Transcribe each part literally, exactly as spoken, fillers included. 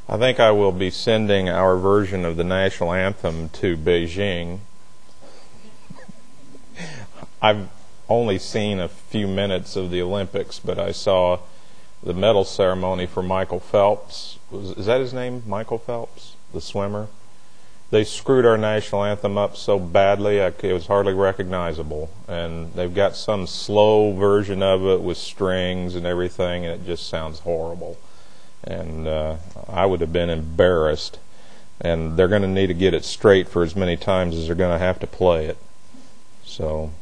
I think I will be sending our version of the national anthem to Beijing. I've only seen a few minutes of the Olympics, but I saw the medal ceremony for Michael Phelps. Was, is that his name, Michael Phelps, the swimmer? They screwed our national anthem up so badly I, it was hardly recognizable. And they've got some slow version of it with strings and everything, and it just sounds horrible. And uh, I would have been embarrassed. And they're going to need to get it straight for as many times as they're going to have to play it. So,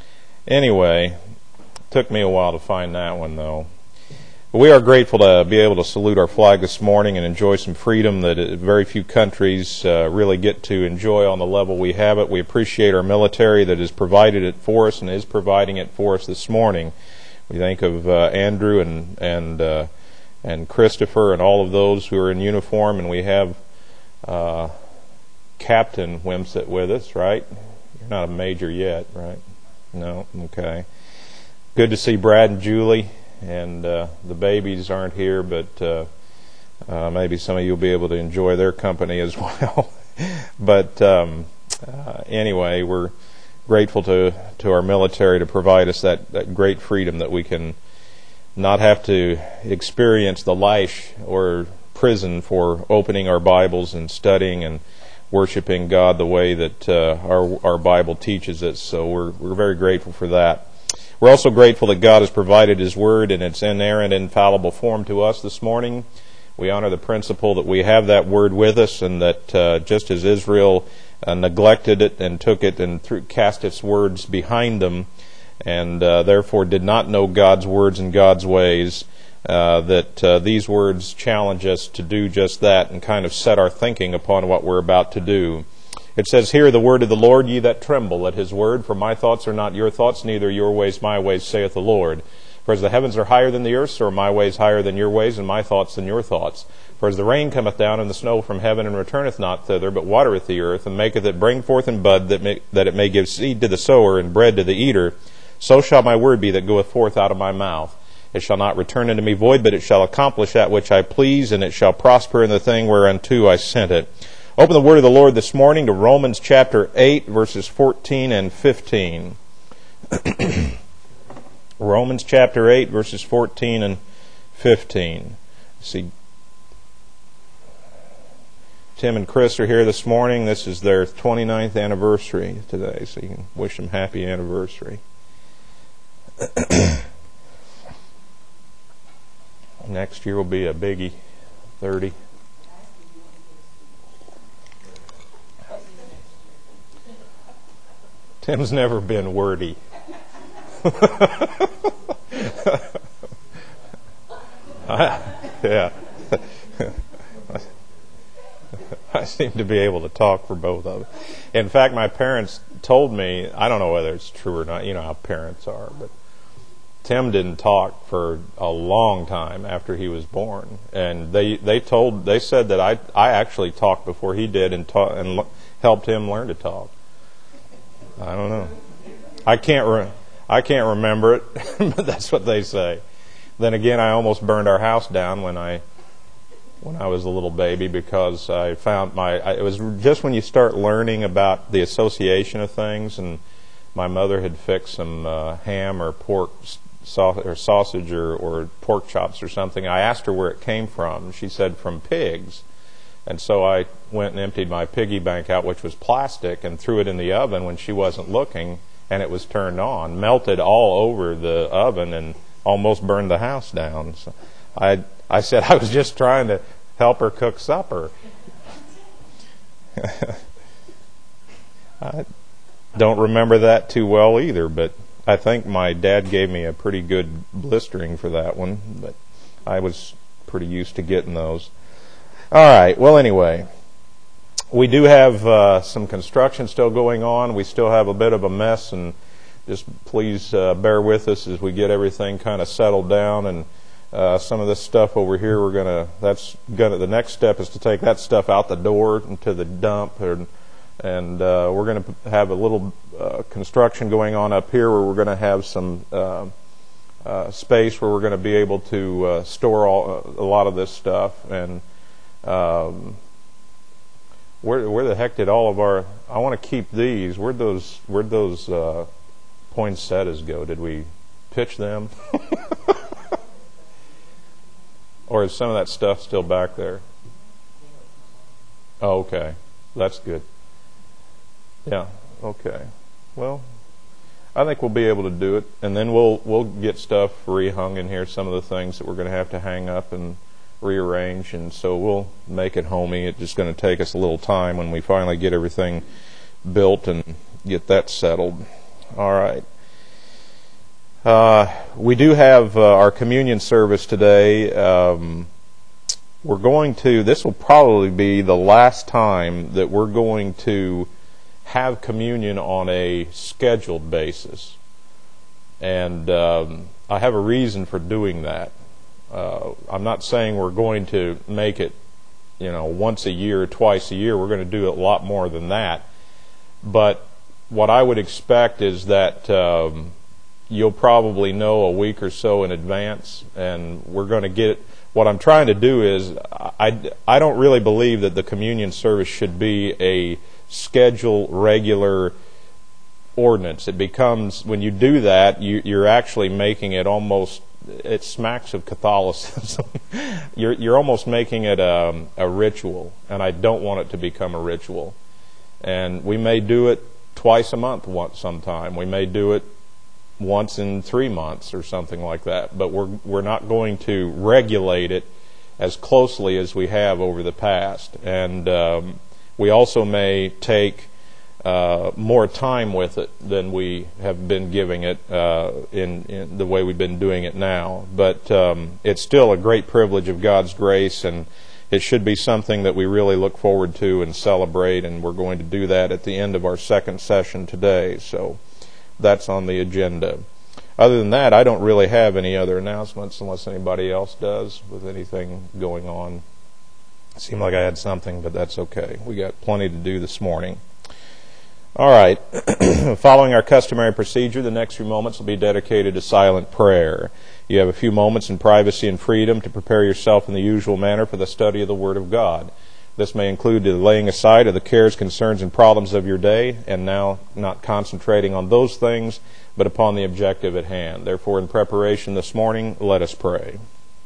anyway, it took me a while to find that one, though. But we are grateful to be able to salute our flag this morning and enjoy some freedom that very few countries uh, really get to enjoy on the level we have it. We appreciate our military that has provided it for us and is providing it for us this morning. We think of uh, Andrew and and uh, and Christopher and all of those who are in uniform, and we have uh, Captain Wimsett with us, right? You're not a major yet, right? No? Okay. Good to see Brad and Julie. And uh, the babies aren't here, but uh, uh, maybe some of you will be able to enjoy their company as well. But um, uh, anyway, we're grateful to, to our military to provide us that, that great freedom that we can not have to experience the lash or prison for opening our Bibles and studying and worshiping God the way that uh, our our Bible teaches us. So we're we're very grateful for that. We're also grateful that God has provided His Word in its inerrant, infallible form to us this morning. We honor the principle that we have that Word with us, and that uh, just as Israel uh, neglected it and took it and threw, cast its words behind them, and uh, therefore did not know God's words and God's ways, uh, that uh, these words challenge us to do just that and kind of set our thinking upon what we're about to do. It says, "Hear the word of the Lord, ye that tremble at His word. For my thoughts are not your thoughts, neither your ways my ways, saith the Lord. For as the heavens are higher than the earth, so are my ways higher than your ways, and my thoughts than your thoughts. For as the rain cometh down and the snow from heaven, and returneth not thither, but watereth the earth, and maketh it bring forth and bud, that, may, that it may give seed to the sower and bread to the eater, so shall my word be that goeth forth out of my mouth. It shall not return unto me void, but it shall accomplish that which I please, and it shall prosper in the thing whereunto I sent it." Open the Word of the Lord this morning to Romans chapter eight, verses fourteen and fifteen. Romans chapter eight, verses fourteen and fifteen. See, Tim and Chris are here this morning. This is their twenty-ninth anniversary today, so you can wish them happy anniversary. Next year will be a biggie, thirty. Tim's never been wordy. I, yeah. I seem to be able to talk for both of them. In fact, my parents told me, I don't know whether it's true or not, you know how parents are, but Tim didn't talk for a long time after he was born. And they they told they said that I I actually talked before he did and taught and l- helped him learn to talk. I don't know. I can't re- I can't remember it, but that's what they say. Then again, I almost burned our house down when I when I was a little baby because I found my. I, it was just when you start learning about the association of things, and my mother had fixed some uh, ham or pork sau- or sausage or, or pork chops or something. I asked her where it came from. She said from pigs. And so I went and emptied my piggy bank out, which was plastic, and threw it in the oven when she wasn't looking, and it was turned on, melted all over the oven, and almost burned the house down. So I I said I was just trying to help her cook supper. I don't remember that too well either, but I think my dad gave me a pretty good blistering for that one, but I was pretty used to getting those. All right. Well, anyway, we do have uh, some construction still going on. We still have a bit of a mess, and just please uh, bear with us as we get everything kind of settled down. And uh, some of this stuff over here, we're gonna. That's gonna. The next step is to take that stuff out the door into the dump, and and uh, we're going to have a little uh, construction going on up here where we're going to have some uh, uh, space where we're going to be able to uh, store all, uh, a lot of this stuff and. Um, where where the heck did all of our? I want to keep these. Where'd those Where'd those uh, poinsettias go? Did we pitch them? Or is some of that stuff still back there? Oh, okay. That's good. Yeah, okay. Well, I think we'll be able to do it, and then we'll we'll get stuff rehung in here, some of the things that we're going to have to hang up and rearrange, and so we'll make it homey. It's just going to take us a little time when we finally get everything built and get that settled. All right. Uh, we do have uh, our communion service today. Um, we're going to, this will probably be the last time that we're going to have communion on a scheduled basis. And um, I have a reason for doing that. Uh, I'm not saying we're going to make it, you know, once a year, twice a year. We're going to do it a lot more than that. But what I would expect is that um, you'll probably know a week or so in advance, and we're going to get, what I'm trying to do is, I, I don't really believe that the communion service should be a scheduled, regular ordinance. It becomes, when you do that, you, you're actually making it almost, it smacks of Catholicism. you're, you're almost making it a, a ritual, and I don't want it to become a ritual. And we may do it twice a month once sometime. We may do it once in three months or something like that. But we're we're not going to regulate it as closely as we have over the past. And um, we also may take uh, more time with it than we have been giving it uh, in, in the way we've been doing it now. But um, it's still a great privilege of God's grace, and it should be something that we really look forward to and celebrate, and we're going to do that at the end of our second session today. So that's on the agenda. Other than that, I don't really have any other announcements unless anybody else does with anything going on. It seemed like I had something, but that's okay. We got plenty to do this morning. All right. Following our customary procedure, the next few moments will be dedicated to silent prayer. You have a few moments in privacy and freedom to prepare yourself in the usual manner for the study of the Word of God. This may include the laying aside of the cares, concerns, and problems of your day, and now not concentrating on those things, but upon the objective at hand. Therefore, in preparation this morning, let us pray.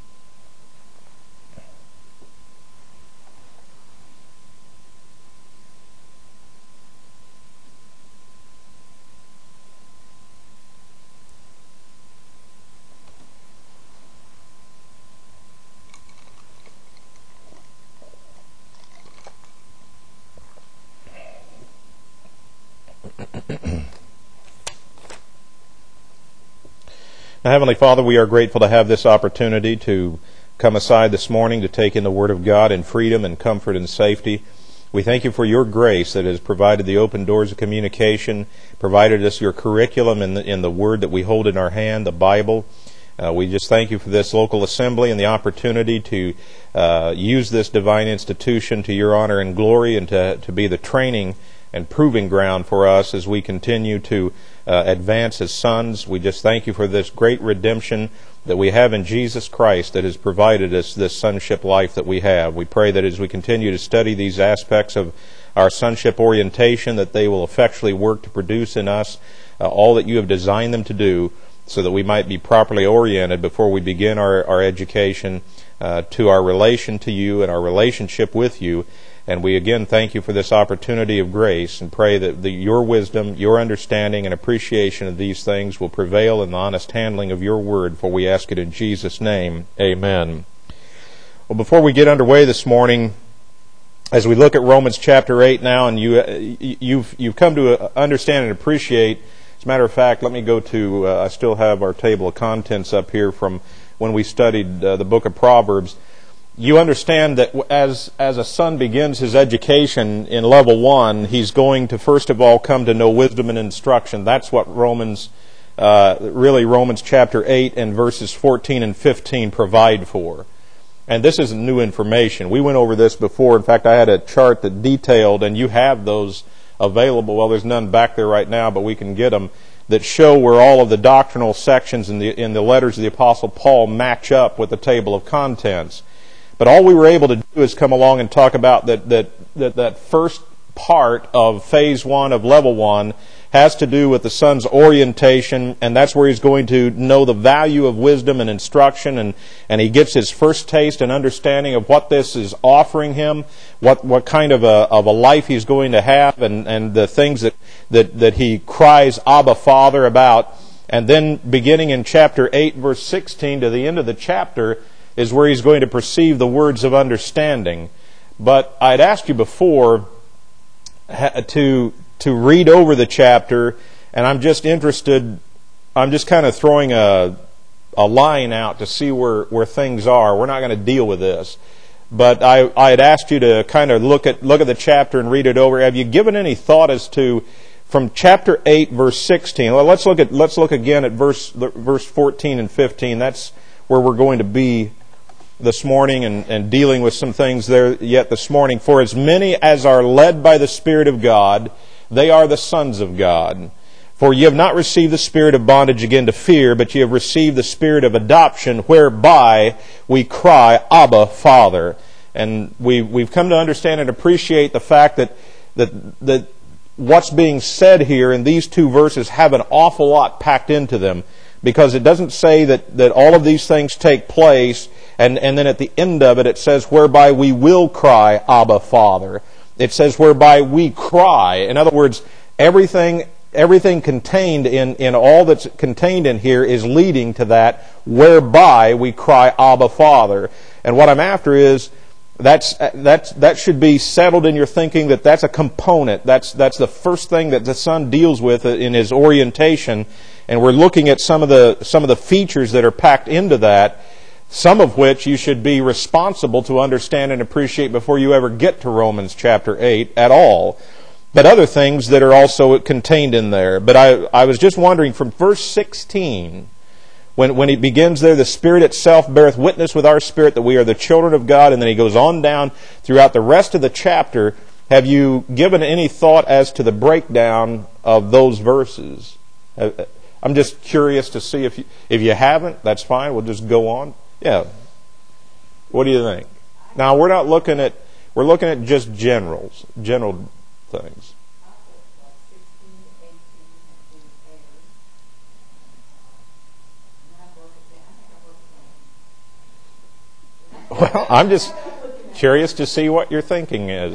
Now, Heavenly Father, we are grateful to have this opportunity to come aside this morning to take in the Word of God in freedom and comfort and safety. We thank you for your grace that has provided the open doors of communication, provided us your curriculum in the, in the Word that we hold in our hand, the Bible. Uh, we just thank you for this local assembly and the opportunity to uh, use this divine institution to your honor and glory, and to, to be the training and proving ground for us as we continue to uh, advance as sons. We just thank you for this great redemption that we have in Jesus Christ that has provided us this sonship life that we have. We pray that as we continue to study these aspects of our sonship orientation, that they will effectually work to produce in us uh, all that you have designed them to do, so that we might be properly oriented before we begin our, our education uh, to our relation to you and our relationship with you. And we again thank you for this opportunity of grace, and pray that the, your wisdom, your understanding, and appreciation of these things will prevail in the honest handling of your word, for we ask it in Jesus' name. Amen. Well, before we get underway this morning, as we look at Romans chapter eight now, and you, you've, you've come to understand and appreciate, as a matter of fact, let me go to, uh, I still have our table of contents up here from when we studied uh, the book of Proverbs. You understand that as as a son begins his education in level one, he's going to first of all come to know wisdom and instruction. That's what Romans, uh, really Romans chapter eight and verses fourteen and fifteen provide for. And this isn't new information. We went over this before. In fact, I had a chart that detailed, and you have those available. Well, there's none back there right now, but we can get them, that show where all of the doctrinal sections in the in the letters of the Apostle Paul match up with the table of contents. But all we were able to do is come along and talk about that that that, that first part of phase one of level one has to do with the son's orientation, and that's where he's going to know the value of wisdom and instruction, and, and he gets his first taste and understanding of what this is offering him, what what kind of a of a life he's going to have, and, and the things that, that, that he cries Abba Father about. And then beginning in chapter eight, verse sixteen to the end of the chapter is where he's going to perceive the words of understanding. But I'd asked you before to to read over the chapter, and I'm just interested, I'm just kind of throwing a a line out to see where, where things are. We're not going to deal with this. But I, I had asked you to kind of look at look at the chapter and read it over. Have you given any thought as to, from chapter eight, verse sixteen, well, let's look at let's look again at verse verse fourteen and fifteen. That's where we're going to be this morning, and, and dealing with some things there yet this morning. For as many as are led by the Spirit of God, they are the sons of God. For ye have not received the spirit of bondage again to fear, but ye have received the spirit of adoption, whereby we cry, Abba, Father. And we, we've come to understand and appreciate the fact that, that, that what's being said here in these two verses have an awful lot packed into them. Because it doesn't say that, that all of these things take place, and, and then at the end of it, it says, whereby we will cry, Abba, Father. It says, whereby we cry. In other words, everything everything contained in, in all that's contained in here is leading to that, whereby we cry, Abba, Father. And what I'm after is, that's, that's, that should be settled in your thinking that that's a component. That's, that's the first thing that the Son deals with in his orientation. And we're looking at some of the, some of the features that are packed into that, some of which you should be responsible to understand and appreciate before you ever get to Romans chapter eight at all. But other things that are also contained in there. But I, I was just wondering, from verse sixteen, when, when he begins there, the Spirit itself beareth witness with our spirit that we are the children of God, and then he goes on down throughout the rest of the chapter, have you given any thought as to the breakdown of those verses? I'm just curious to see if you, if you haven't, that's fine, we'll just go on. Yeah. What do you think? Now, we're not looking at, we're looking at just generals, general things. Well, I'm just curious to see what your thinking is.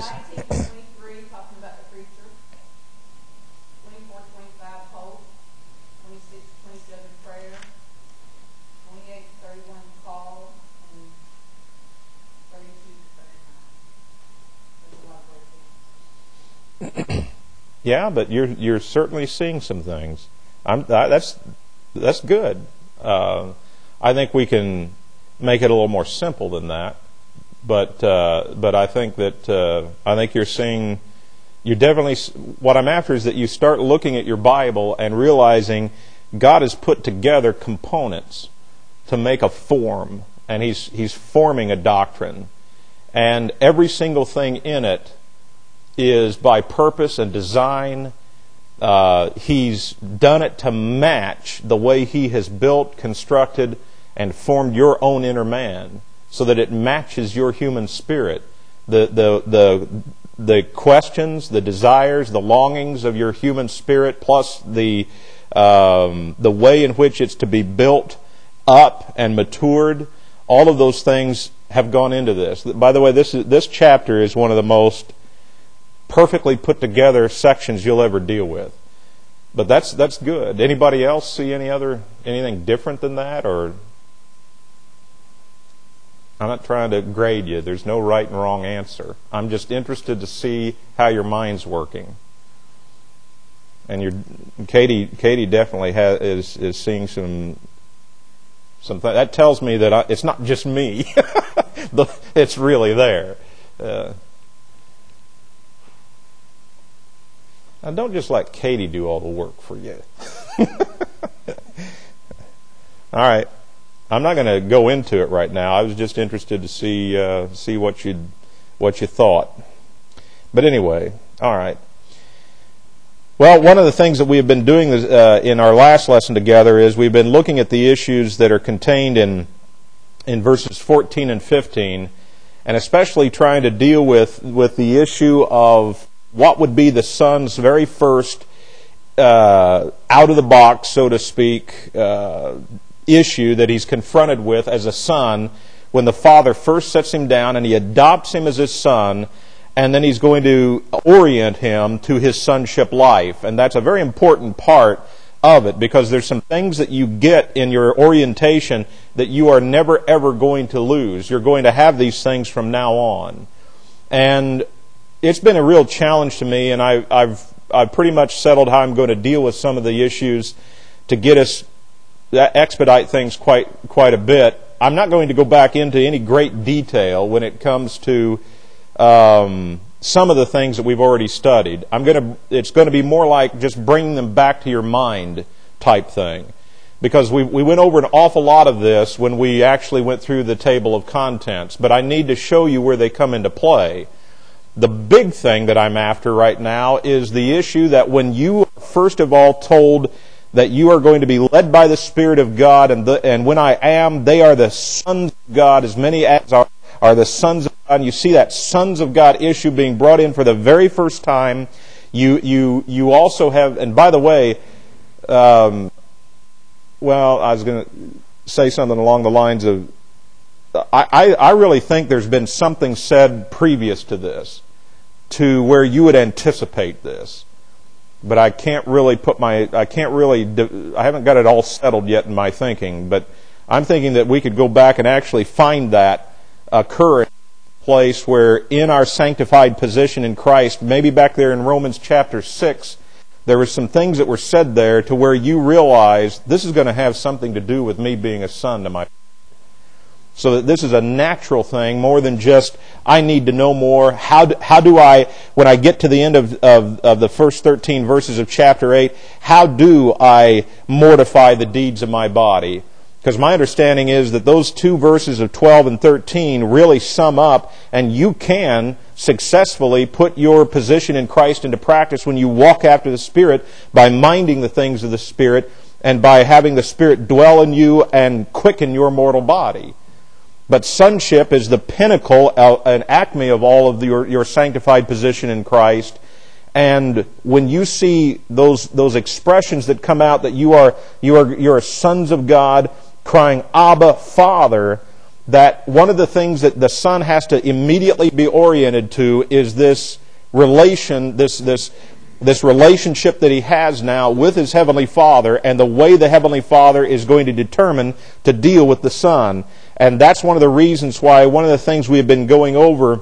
Yeah, but you're you're certainly seeing some things. I'm I, that's that's good. Uh, I think we can make it a little more simple than that. But uh, but I think that uh, I think you're seeing. You definitely. What I'm after is that you start looking at your Bible and realizing God has put together components to make a form, and He's He's forming a doctrine, and every single thing in it is by purpose and design. Uh, he's done it to match the way He has built, constructed, and formed your own inner man, so that it matches your human spirit. The the the the questions, the desires, the longings of your human spirit, plus the um, the way in which it's to be built up and matured. All of those things have gone into this. By the way, this is, this chapter is one of the most perfectly put together sections you'll ever deal with. But that's that's good. Anybody else see any other anything different than that? Or I'm not trying to grade you. There's no right and wrong answer. I'm just interested to see how your mind's working. And your Katie Katie definitely has, is is seeing some some th- that tells me that I, it's not just me. It's really there. Uh, Now, don't just let Katie do all the work for you. All right. I'm not going to go into it right now. I was just interested to see uh, see what you what you thought. But anyway, all right. Well, one of the things that we have been doing uh, in our last lesson together is we've been looking at the issues that are contained in in verses fourteen and fifteen, and especially trying to deal with, with the issue of what would be the Son's very first uh, out-of-the-box, so to speak, uh, issue that he's confronted with as a son when the Father first sets him down and he adopts him as his son, and then he's going to orient him to his sonship life. And that's a very important part of it, because there's some things that you get in your orientation that you are never ever going to lose. You're going to have these things from now on. And it's been a real challenge to me, and I, I've I've pretty much settled how I'm going to deal with some of the issues to get us expedite things quite quite a bit. I'm not going to go back into any great detail when it comes to um, some of the things that we've already studied. I'm going to. It's going to be more like just bringing them back to your mind type thing, because we we went over an awful lot of this when we actually went through the table of contents. But I need to show you where they come into play. The big thing that I'm after right now is the issue that when you are first of all told that you are going to be led by the Spirit of God, and the, and when I am, they are the sons of God, as many as are, are the sons of God. And you see that sons of God issue being brought in for the very first time. You you you also have, and by the way, um, well, I was going to say something along the lines of, I, I, I really think there's been something said previous to this, to where you would anticipate this. But I can't really put my, I can't really, I haven't got it all settled yet in my thinking, but I'm thinking that we could go back and actually find that occur in a place where in our sanctified position in Christ, maybe back there in Romans chapter six, there were some things that were said there to where you realize this is going to have something to do with me being a son to my. So that this is a natural thing more than just, I need to know more. How do, how do I, when I get to the end of, of, of the first thirteen verses of chapter eight, how do I mortify the deeds of my body? Because my understanding is that those two verses of twelve and thirteen really sum up, and you can successfully put your position in Christ into practice when you walk after the Spirit by minding the things of the Spirit and by having the Spirit dwell in you and quicken your mortal body. But sonship is the pinnacle, an acme of all of your, your sanctified position in Christ. And when you see those those expressions that come out that you are you are you are sons of God, crying Abba, Father, that one of the things that the Son has to immediately be oriented to is this relation, this this this relationship that he has now with his Heavenly Father, and the way the Heavenly Father is going to determine to deal with the Son. And that's one of the reasons why one of the things we have been going over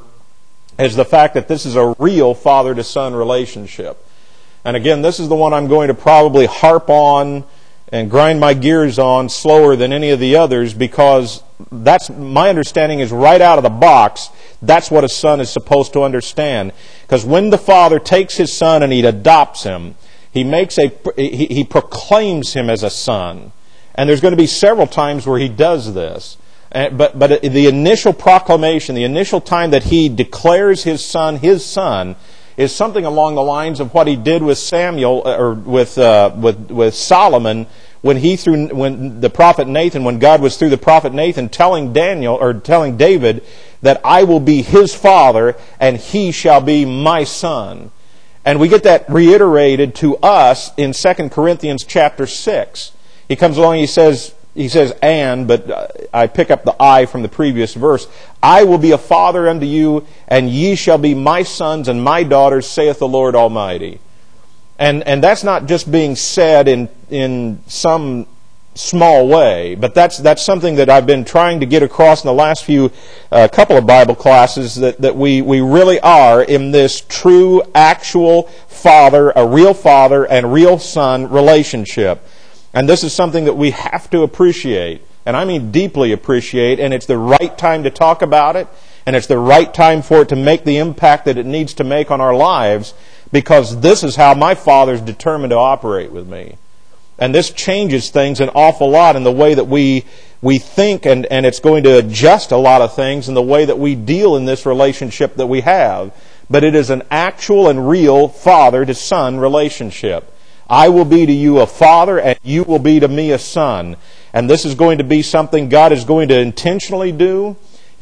is the fact that this is a real father-to-son relationship. And again, this is the one I'm going to probably harp on and grind my gears on slower than any of the others, because that's my understanding is right out of the box. That's what a son is supposed to understand. Because when the Father takes his Son and he adopts him, he makes a he, he proclaims him as a son. And there's going to be several times where he does this. But but the initial proclamation, the initial time that he declares his son his son, is something along the lines of what he did with Samuel or with uh, with with Solomon when he through when the prophet Nathan, when God was through the prophet Nathan telling Daniel or telling David that I will be his father and he shall be my son. And we get that reiterated to us in Second Corinthians chapter six. He comes along and he says. He says, and, but I pick up the I from the previous verse. I will be a father unto you, and ye shall be my sons and my daughters, saith the Lord Almighty. And and that's not just being said in in some small way, but that's that's something that I've been trying to get across in the last few uh, couple of Bible classes, that, that we, we really are in this true, actual father, a real father and real son relationship. And this is something that we have to appreciate, and I mean deeply appreciate, and it's the right time to talk about it, and it's the right time for it to make the impact that it needs to make on our lives, because this is how my Father's determined to operate with me. And this changes things an awful lot in the way that we we think, and, and it's going to adjust a lot of things in the way that we deal in this relationship that we have. But it is an actual and real father-to-son relationship. I will be to you a father, and you will be to me a son. And this is going to be something God is going to intentionally do.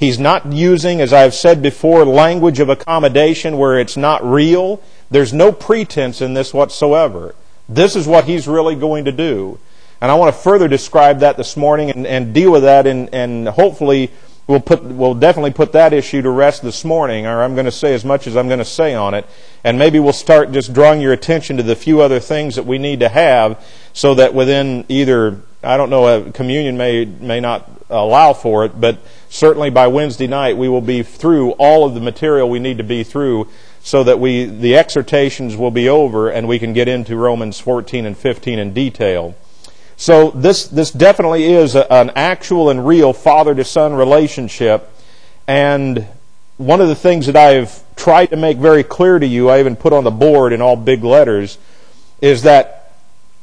He's not using, as I've said before, language of accommodation where it's not real. There's no pretense in this whatsoever. This is what He's really going to do. And I want to further describe that this morning and, and deal with that, and, and hopefully we'll put we'll definitely put that issue to rest this morning, or I'm going to say as much as I'm going to say on it. And maybe we'll start just drawing your attention to the few other things that we need to have so that within either, I don't know, a communion may may not allow for it, but certainly by Wednesday night we will be through all of the material we need to be through so that we the exhortations will be over and we can get into Romans fourteen and fifteen in detail. So this this definitely is a, an actual and real father-to-son relationship. And one of the things that I've tried to make very clear to you, I even put on the board in all big letters, is that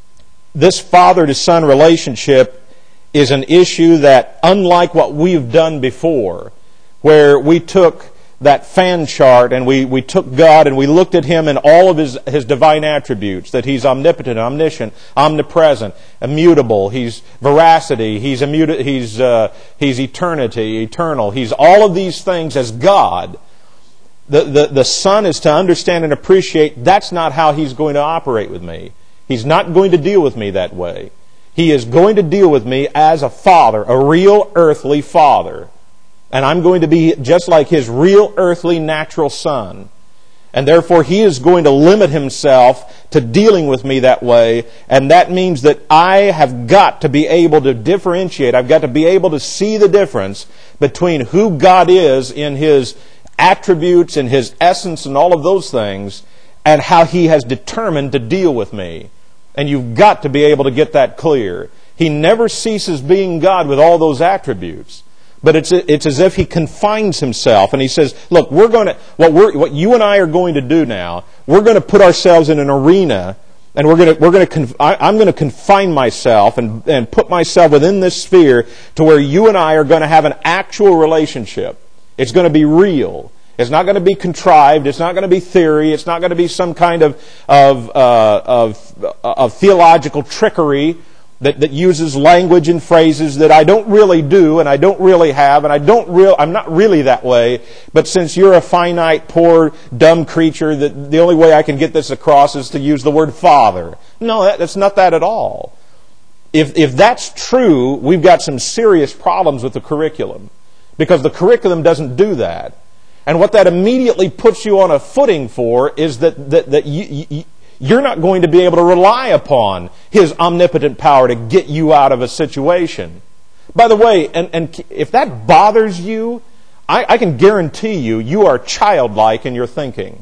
this father-to-son relationship is an issue that, unlike what we've done before, where we took that fan chart and we, we took God and we looked at Him in all of His, His divine attributes, that He's omnipotent, omniscient, omnipresent, immutable, He's veracity, He's immuta- He's uh, He's eternity, eternal, He's all of these things as God. The, the, the Son is to understand and appreciate that's not how He's going to operate with me. He's not going to deal with me that way. He is going to deal with me as a father, a real earthly father. And I'm going to be just like His real earthly natural Son. And therefore He is going to limit Himself to dealing with me that way. And that means that I have got to be able to differentiate. I've got to be able to see the difference between who God is in His attributes and His essence and all of those things, and how He has determined to deal with me. And you've got to be able to get that clear. He never ceases being God with all those attributes. But it's it's as if He confines Himself, and He says, "Look, we're going to what we're what you and I are going to do now. We're going to put ourselves in an arena, and we're going to we're going to I, I'm going to confine myself and and put myself within this sphere to where you and I are going to have an actual relationship. It's going to be real. It's not going to be contrived. It's not going to be theory. It's not going to be some kind of of uh, of, of theological trickery." That, that uses language and phrases that I don't really do and I don't really have and I don't real I'm not really that way. But since you're a finite, poor, dumb creature, that the only way I can get this across is to use the word Father. No, that, that's not that at all. If if that's true, we've got some serious problems with the curriculum, because the curriculum doesn't do that. And what that immediately puts you on a footing for is that that that you. you You're not going to be able to rely upon His omnipotent power to get you out of a situation. By the way, and, and if that bothers you, I, I can guarantee you, you are childlike in your thinking.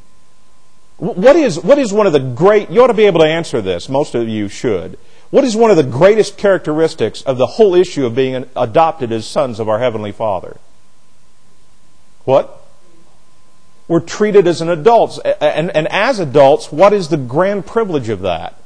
What is, what is one of the great, you ought to be able to answer this, most of you should. What is one of the greatest characteristics of the whole issue of being adopted as sons of our Heavenly Father? What? We're treated as an adults. And, and as adults, what is the grand privilege of that?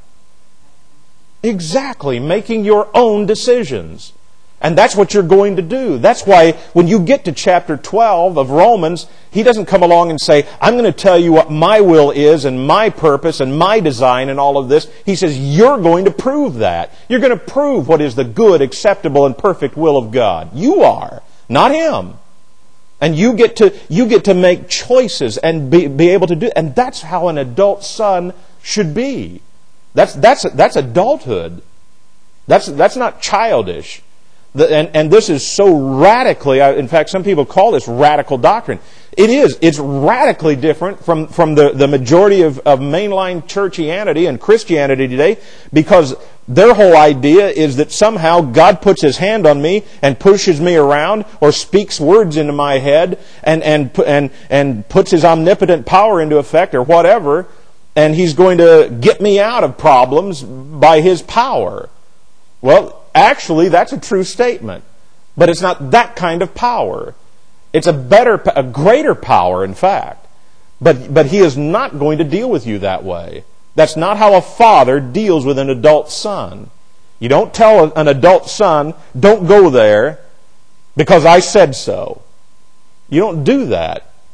Exactly, making your own decisions. And that's what you're going to do. That's why when you get to chapter twelve of Romans, he doesn't come along and say, I'm going to tell you what my will is and my purpose and my design and all of this. He says, you're going to prove that. You're going to prove what is the good, acceptable, and perfect will of God. You are, not him. And you get to you get to make choices and be, be able to do, and that's how an adult son should be. That's that's that's adulthood. That's that's not childish. The, and and this is so radically. In fact, some people call this radical doctrine. It is. It's radically different from from the the majority of of mainline churchianity and Christianity today, because their whole idea is that somehow God puts His hand on me and pushes me around or speaks words into my head and and and and puts His omnipotent power into effect or whatever, and He's going to get me out of problems by His power. Well, actually, that's a true statement, but it's not that kind of power. It's a better, a greater power, in fact. But but He is not going to deal with you that way. That's not how a father deals with an adult son. You don't tell an adult son, don't go there because I said so. You don't do that.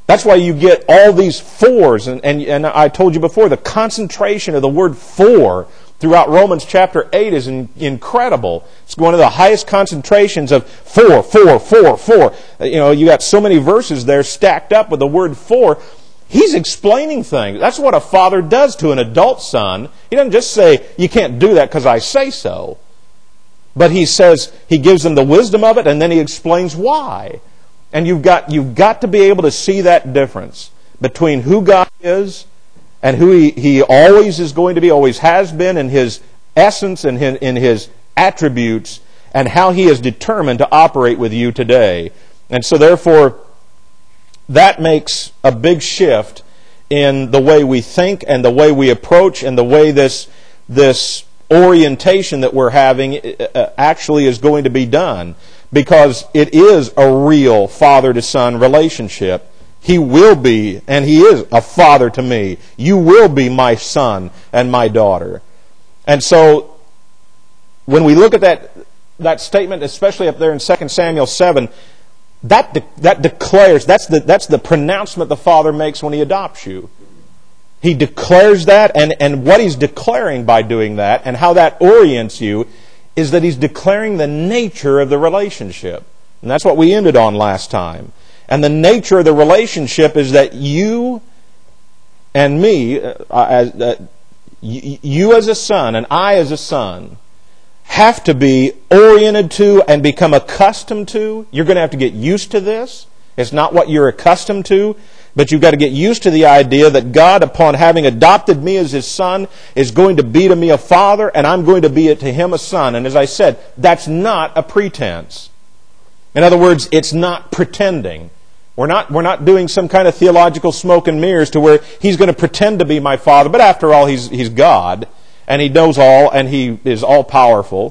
That's why you get all these fours, and, and, and I told you before, the concentration of the word for throughout Romans chapter eight is in, incredible. It's one of the highest concentrations of for, for, for, for. You know, you got so many verses there stacked up with the word for. He's explaining things. That's what a father does to an adult son. He doesn't just say, you can't do that because I say so. But he says, he gives them the wisdom of it, and then he explains why. And you've got, you've got to be able to see that difference between who God is and who He, he always is going to be, always has been, in His essence and in, in His attributes, and how He is determined to operate with you today. And so therefore, that makes a big shift in the way we think and the way we approach and the way this, this orientation that we're having actually is going to be done. Because it is a real father-to-son relationship. He will be, and He is a father to me. You will be my son and my daughter. And so, when we look at that, that statement, especially up there in Second Samuel seven, that, de- that declares, that's the, that's the pronouncement the Father makes when He adopts you. He declares that, and, and what He's declaring by doing that, and how that orients you, is that He's declaring the nature of the relationship. And that's what we ended on last time. And the nature of the relationship is that you and me, uh, as, uh, y- you as a son and I as a son, have to be oriented to and become accustomed to. You're going to have to get used to this. It's not what you're accustomed to. But you've got to get used to the idea that God, upon having adopted me as His son, is going to be to me a father, and I'm going to be to Him a son. And as I said, that's not a pretense. In other words, it's not pretending. We're not, we're not doing some kind of theological smoke and mirrors to where He's going to pretend to be my father, but after all, He's, he's God, and He knows all, and He is all-powerful.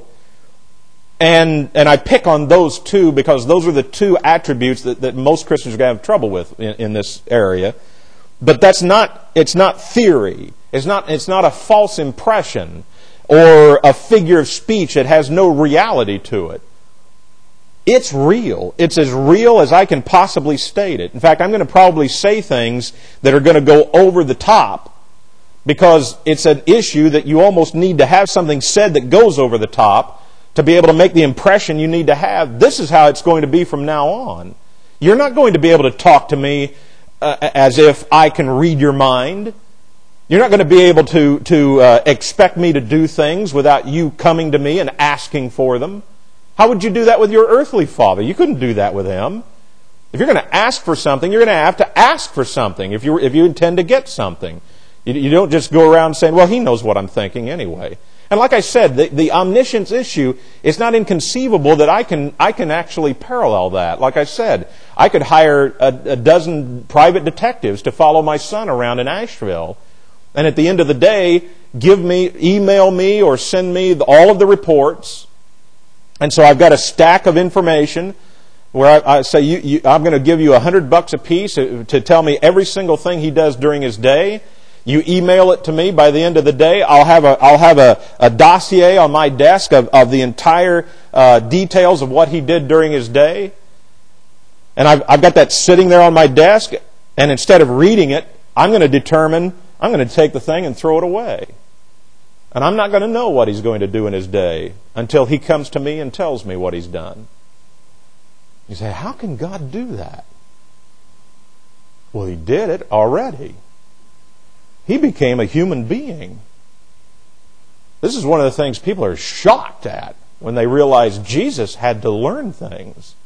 And and I pick on those two because those are the two attributes that, that most Christians are going to have trouble with in, in this area. But that's not, it's not theory. It's not, it's not a false impression or a figure of speech that has no reality to it. It's real. It's as real as I can possibly state it. In fact, I'm going to probably say things that are going to go over the top because it's an issue that you almost need to have something said that goes over the top to be able to make the impression you need to have. This is how it's going to be from now on. You're not going to be able to talk to me uh, as if I can read your mind. You're not going to be able to, to uh, expect me to do things without you coming to me and asking for them. How would you do that with your earthly father? You couldn't do that with him. If you're going to ask for something, you're going to have to ask for something if you if you intend to get something. You, you don't just go around saying, well, he knows what I'm thinking anyway. And like I said, the, the omniscience issue is not inconceivable that I can I can actually parallel that. Like I said, I could hire a, a dozen private detectives to follow my son around in Asheville, and at the end of the day, give me, email me or send me all of the reports. And so I've got a stack of information where I, I say, you, you, I'm going to give you a hundred bucks a piece to, to tell me every single thing he does during his day. You email it to me. By the end of the day, I'll have a I'll have a, a dossier on my desk of, of the entire uh, details of what he did during his day. And I've I've got that sitting there on my desk. And instead of reading it, I'm going to determine I'm going to take the thing and throw it away. And I'm not going to know what he's going to do in his day until he comes to me and tells me what he's done. You say, how can God do that? Well, He did it already. He became a human being. This is one of the things people are shocked at when they realize Jesus had to learn things.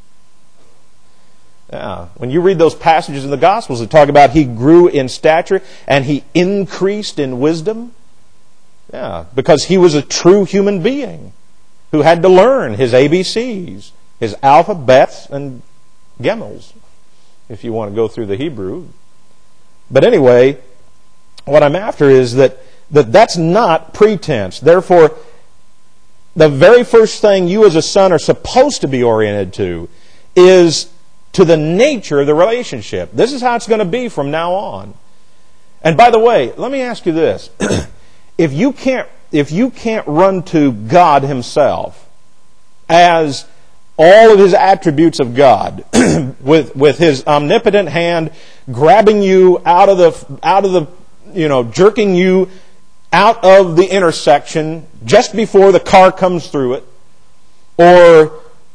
Yeah. When you read those passages in the Gospels that talk about He grew in stature and He increased in wisdom, yeah, because He was a true human being who had to learn His A B Cs, His alphabets and gemels, if you want to go through the Hebrew. But anyway, what I'm after is that, that that's not pretense. Therefore, the very first thing you as a son are supposed to be oriented to is to the nature of the relationship. This is how it's going to be from now on. And by the way, let me ask you this. If you can't, if you can't run to God Himself as all of his attributes of God, with with his omnipotent hand grabbing you out of the out of the you know jerking you out of the intersection just before the car comes through it, or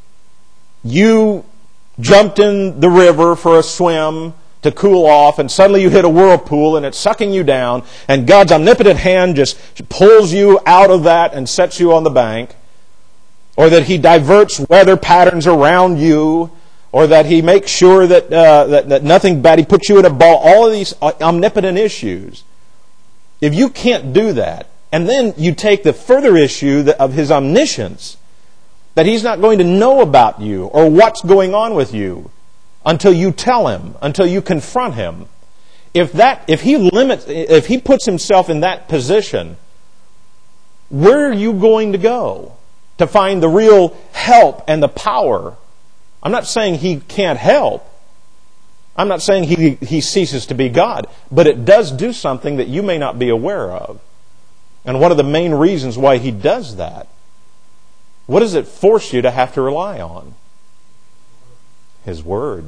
you jumped in the river for a swim to cool off, and suddenly you hit a whirlpool and it's sucking you down, and God's omnipotent hand just pulls you out of that and sets you on the bank, or that He diverts weather patterns around you, or that He makes sure that, uh, that, that nothing bad, He puts you in a ball, all of these omnipotent issues. If you can't do that, and then you take the further issue of His omniscience, that He's not going to know about you or what's going on with you until you tell Him, until you confront Him. If that, if He limits, if He puts Himself in that position, where are you going to go to find the real help and the power? I'm not saying He can't help. I'm not saying He, he ceases to be God. But it does do something that you may not be aware of. And one of the main reasons why He does that, what does it force you to have to rely on? His Word.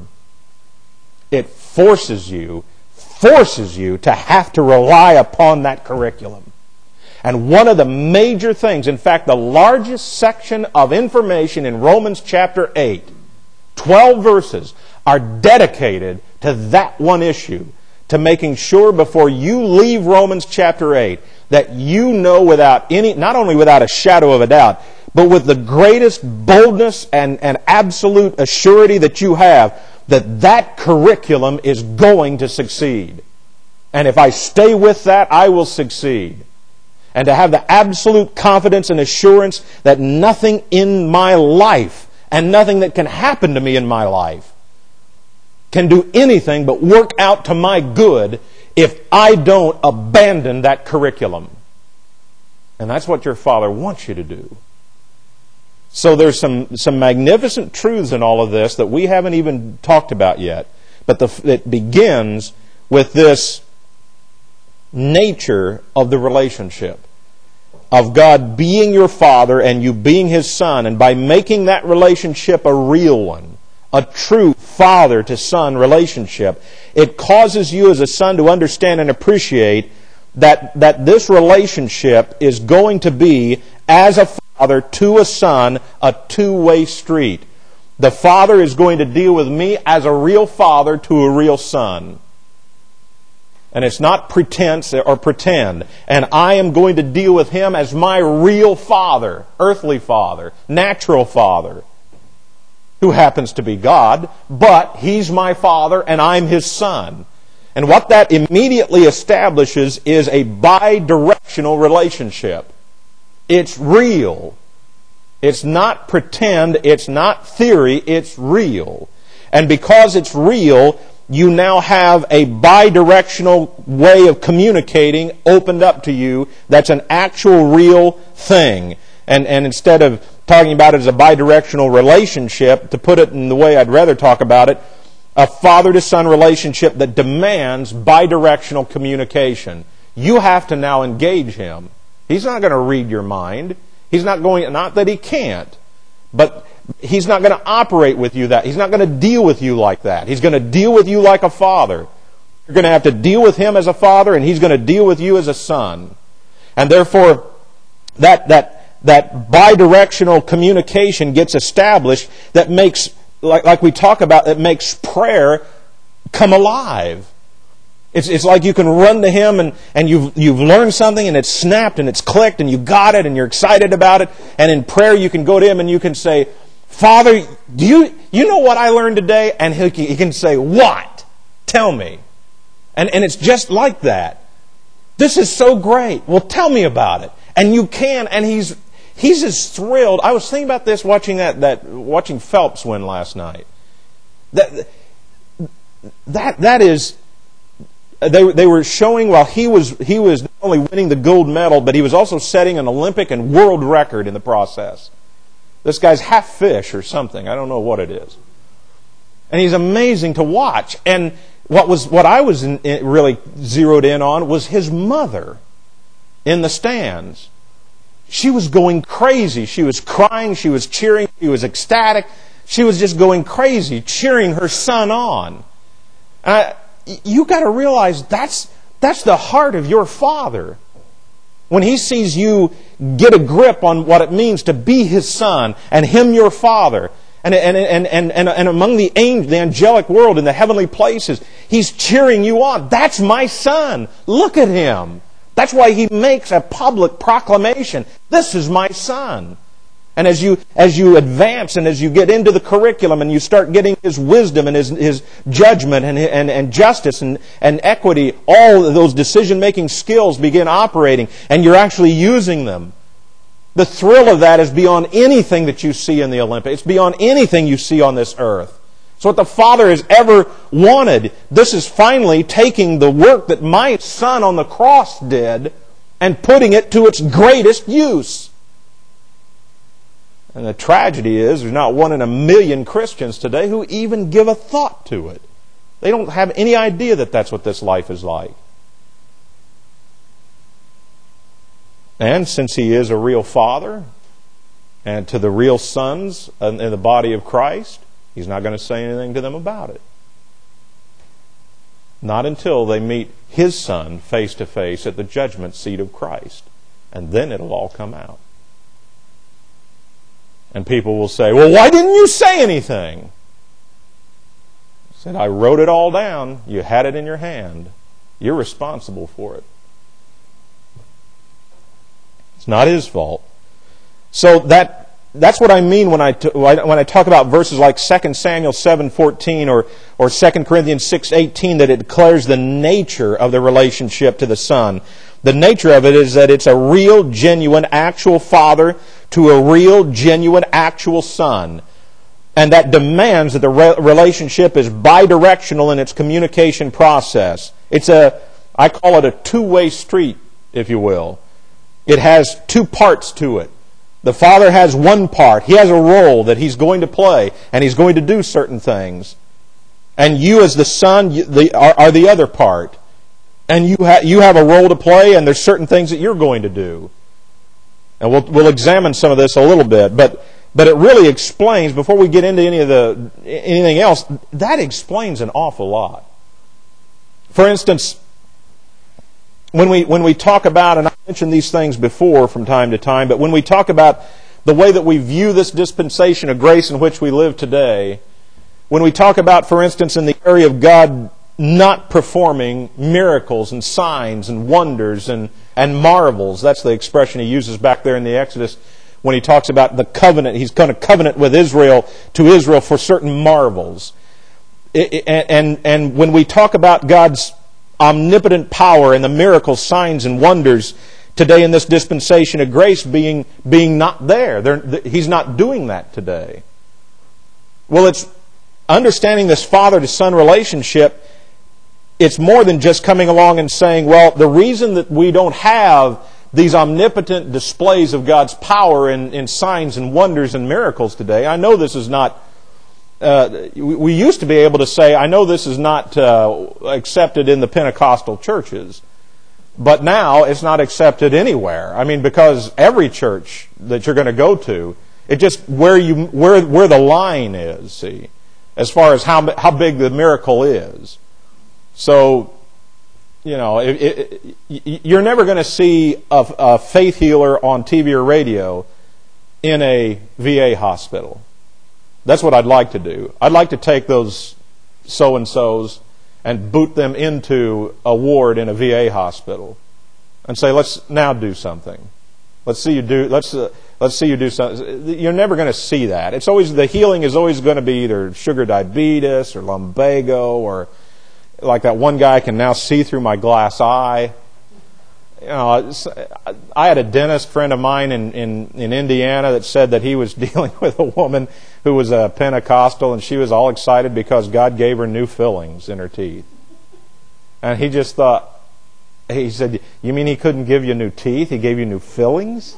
It forces you, forces you to have to rely upon that curriculum. And one of the major things, in fact, the largest section of information in Romans chapter eight, twelve verses, are dedicated to that one issue, to making sure before you leave Romans chapter eight that you know without any, not only without a shadow of a doubt, but with the greatest boldness and, and absolute assurity that you have, that that curriculum is going to succeed. And if I stay with that, I will succeed. And to have the absolute confidence and assurance that nothing in my life and nothing that can happen to me in my life can do anything but work out to my good if I don't abandon that curriculum. And that's what your Father wants you to do. So there's some, some magnificent truths in all of this that we haven't even talked about yet. But the, it begins with this nature of the relationship. Of God being your Father and you being His Son. And by making that relationship a real one, a true father to son relationship, it causes you as a son to understand and appreciate that, that this relationship is going to be, as a father to a son, a two-way street. The Father is going to deal with me as a real father to a real son. And it's not pretense or pretend. And I am going to deal with Him as my real father, earthly father, natural father, who happens to be God, but He's my Father and I'm His Son. And what that immediately establishes is a bi-directional relationship. It's real. It's not pretend, it's not theory, it's real. And because it's real, you now have a bi-directional way of communicating opened up to you that's an actual real thing. And, and instead of talking about it as a bi-directional relationship, to put it in the way I'd rather talk about it, a father-to-son relationship that demands bi-directional communication. You have to now engage Him. He's not going to read your mind. He's not going, not that He can't, but He's not going to operate with you that. He's not going to deal with you like that. He's going to deal with you like a father. You're going to have to deal with Him as a father, and He's going to deal with you as a son. And therefore, that that that bi-directional communication gets established that makes, like, like we talk about, that makes prayer come alive. It's, it's like you can run to Him and, and you've, you've learned something and it's snapped and it's clicked and you got it and you're excited about it. And in prayer you can go to Him and you can say, Father, do you, you know what I learned today? And he, he can say, what? Tell me. And, and it's just like that. This is so great. Well, tell me about it. And you can, and He's He's as thrilled. I was thinking about this watching that, that watching Phelps win last night. That that that is they they were showing while he was he was not only winning the gold medal, but he was also setting an Olympic and world record in the process. This guy's half fish or something. I don't know what it is. And he's amazing to watch. And what was what I was in, in, really zeroed in on was his mother in the stands. She was going crazy. She was crying. She was cheering. She was ecstatic. She was just going crazy, cheering her son on. And I, you got to realize that's that's the heart of your Father. When He sees you get a grip on what it means to be His son and Him your Father, and and and and and, and among the angel, the angelic world in the heavenly places, He's cheering you on. That's my son. Look at him. That's why He makes a public proclamation. This is my son. And as you as you advance and as you get into the curriculum and you start getting His wisdom and His, his judgment and, and, and justice and, and equity, all of those decision-making skills begin operating and you're actually using them. The thrill of that is beyond anything that you see in the Olympics. It's beyond anything you see on this earth. It's what the Father has ever wanted. This is finally taking the work that my Son on the cross did and putting it to its greatest use. And the tragedy is there's not one in a million Christians today who even give a thought to it. They don't have any idea that that's what this life is like. And since He is a real Father, and to the real sons in the body of Christ, He's not going to say anything to them about it. Not until they meet His Son face to face at the judgment seat of Christ. And then it'll all come out. And people will say, well, why didn't you say anything? I said, I wrote it all down. You had it in your hand. You're responsible for it. It's not His fault. So that that's what I mean when I t- when I talk about verses like Second Samuel seven fourteen or or Second Corinthians six eighteen, that it declares the nature of the relationship to the Son. The nature of it is that it's a real, genuine, actual father to a real, genuine, actual son. And that demands that the re- relationship is bidirectional in its communication process. It's a, I call it a two-way street, if you will. It has two parts to it. The father has one part. He has a role that he's going to play, and he's going to do certain things. And you as the son you, the, are, are the other part. And you, ha- you have a role to play, and there's certain things that you're going to do. And we'll, we'll examine some of this a little bit. But, but it really explains, before we get into any of the anything else, that explains an awful lot. For instance, when we when we talk about, and I mentioned these things before from time to time, but when we talk about the way that we view this dispensation of grace in which we live today, when we talk about, for instance, in the area of God not performing miracles and signs and wonders and, and marvels, that's the expression He uses back there in the Exodus when He talks about the covenant. He's going to covenant with Israel, to Israel for certain marvels. It, it, and, and when we talk about God's omnipotent power and the miracles, signs, and wonders today in this dispensation of grace being, being not there. They're, he's not doing that today. Well, it's understanding this father to son relationship. It's more than just coming along and saying, well, the reason that we don't have these omnipotent displays of God's power in, in signs and wonders and miracles today, I know this is not, uh, we used to be able to say, I know this is not uh, accepted in the Pentecostal churches, but now it's not accepted anywhere. I mean, because every church that you're going to go to, it just, where you where where the line is, see, as far as how how big the miracle is. So, you know, it, it, it, you're never going to see a, a faith healer on T V or radio in a V A hospital. That's what I'd like to do. I'd like to take those so-and-sos and boot them into a ward in a V A hospital and say, let's now do something. Let's see you do, let's, uh, let's see you do something. You're never going to see that. It's always, the healing is always going to be either sugar diabetes or lumbago, or like that one guy can now see through my glass eye. You know, I had a dentist friend of mine in, in, in Indiana that said that he was dealing with a woman who was a Pentecostal, and she was all excited because God gave her new fillings in her teeth. And he just thought, he said, you mean He couldn't give you new teeth? He gave you new fillings?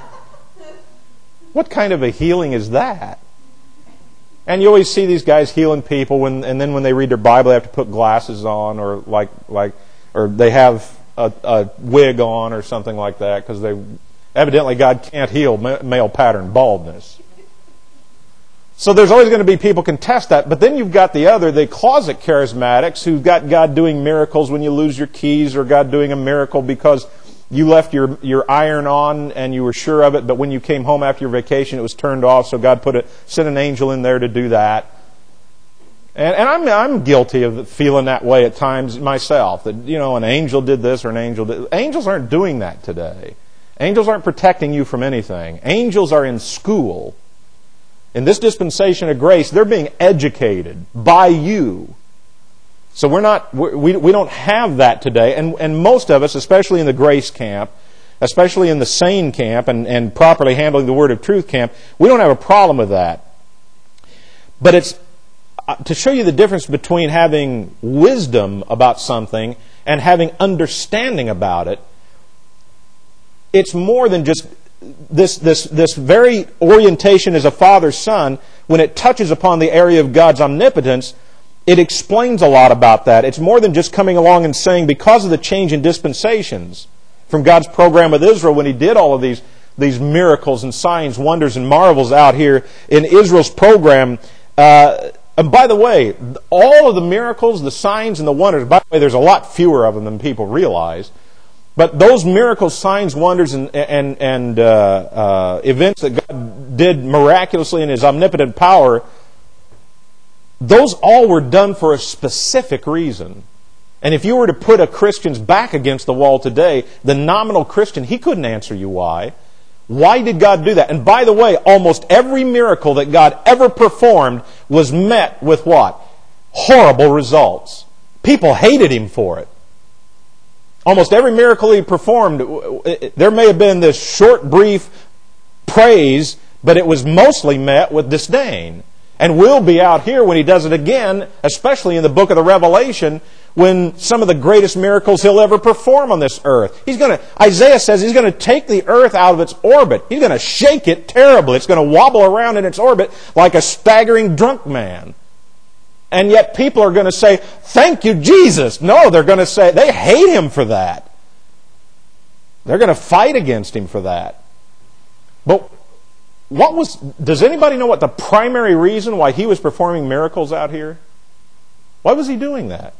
What kind of a healing is that? And you always see these guys healing people, when, and then when they read their Bible, they have to put glasses on, or like, like, or they have a, a wig on, or something like that, because they evidently God can't heal male pattern baldness. So there's always going to be people contest that. But then you've got the other, the closet charismatics, who've got God doing miracles when you lose your keys, or God doing a miracle because you left your, your iron on and you were sure of it, but when you came home after your vacation it was turned off, so God put a, sent an angel in there to do that. And, and I'm, I'm guilty of feeling that way at times myself, that, you know, an angel did this or an angel did... Angels aren't doing that today. Angels aren't protecting you from anything. Angels are in school. In this dispensation of grace, they're being educated by you. So we're not, we we don't have that today, and and most of us, especially in the grace camp, especially in the sane camp, and, and properly handling the word of truth camp, we don't have a problem with that. But it's uh, to show you the difference between having wisdom about something and having understanding about it. It's more than just this this this very orientation as a father-son. When it touches upon the area of God's omnipotence, it explains a lot about that. It's more than just coming along and saying, because of the change in dispensations from God's program with Israel, when He did all of these, these miracles and signs, wonders, and marvels out here in Israel's program. Uh, and by the way, all of the miracles, the signs, and the wonders, by the way, there's a lot fewer of them than people realize. But those miracles, signs, wonders, and, and, and uh, uh, events that God did miraculously in His omnipotent power, those all were done for a specific reason. And if you were to put a Christian's back against the wall today, the nominal Christian, he couldn't answer you why. Why did God do that? And by the way, almost every miracle that God ever performed was met with what? Horrible results. People hated Him for it. Almost every miracle He performed, there may have been this short, brief praise, but it was mostly met with disdain. And will be out here when He does it again, especially in the book of the Revelation, when some of the greatest miracles He'll ever perform on this earth. He's going to, Isaiah says He's going to take the earth out of its orbit. He's going to shake it terribly. It's going to wobble around in its orbit like a staggering drunk man. And yet people are going to say, "Thank you, Jesus." No, they're going to say, they hate Him for that. They're going to fight against Him for that. But What was? Does anybody know what the primary reason why He was performing miracles out here? Why was He doing that?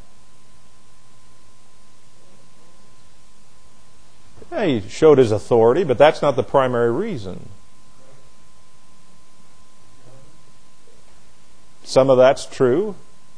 Yeah, He showed His authority, but that's not the primary reason. Some of that's true.